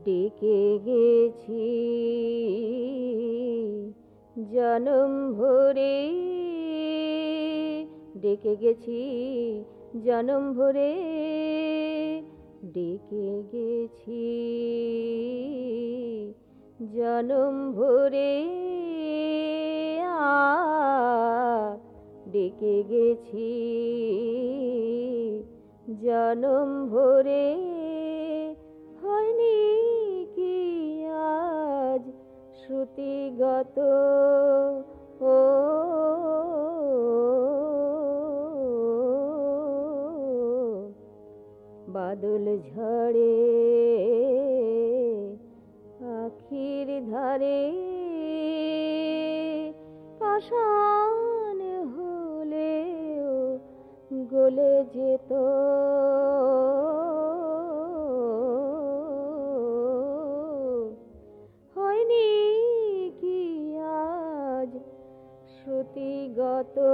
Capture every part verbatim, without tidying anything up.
ডেকে গেছি জনম ভরে, ডেকে গেছি জনম ভরে, ডেকে গেছি জনম ভরে, আ ডেকে গেছি জনম ভরে। হয়নি কি আজ শ্রুতিগত ও বাদল ঝড়ে আখির ধারে, পাষাণ হলেও গলে যেত হয়নি কি আজ শ্রুতিগত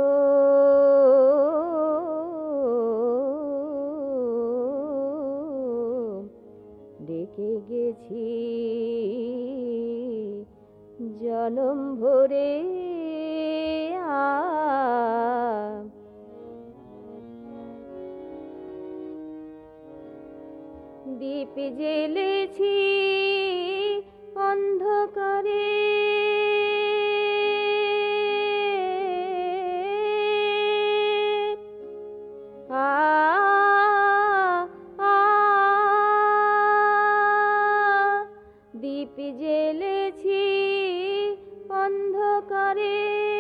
ডেকে গেছি জনম ভরে, আ দীপ জ্বেলেছি অন্ধকারে, আ দীপ জ্বেলেছি অন্ধকারে,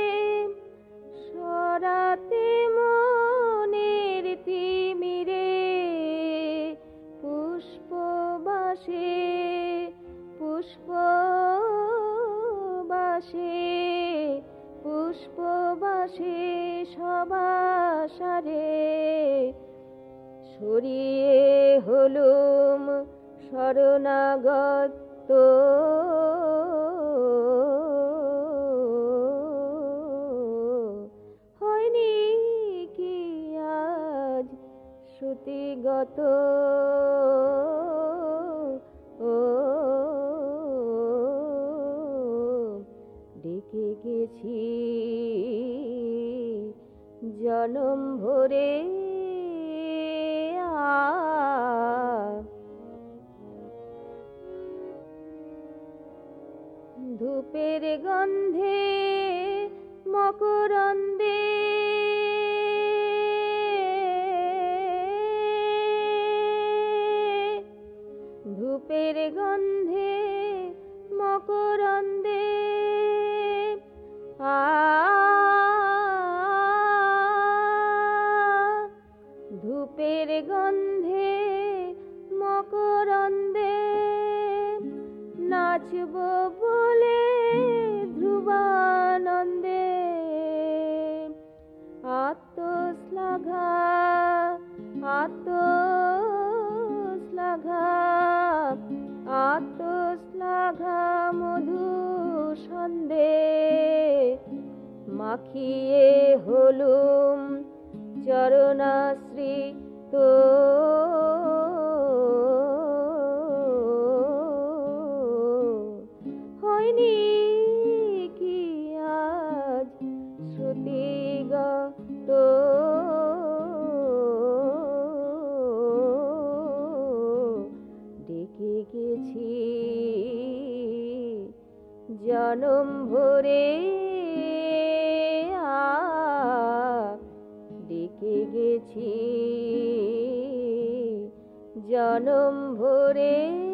সরাতে মনের তিমিরে পুষ্পবাসে, পুষ্পবাসে, পুষ্পবাসে সবাসারে, সরিয়ে হলুম শরণাগত হয়নি কি আজ শ্রুতিগত ও ডেকে গেছি জনম ভরে, আ ধূপের গন্ধে মকরন্দে, ধূপের গন্ধে মকরন্দে, আ ধূপের গন্ধে মকরন্দে, নাচব বলে ধ্রুবানন্দে, আত্মশ্লাঘা আত্মশ্লাঘা আত্মশ্লাঘা মধু সন্দে, মাখিয়ে হলুম চরণাশ্রিত হয়নি কি আজ শ্রুতিগত ডেকে গেছি জনম ভরে, আ ডেকে গেছি জনম ভরে।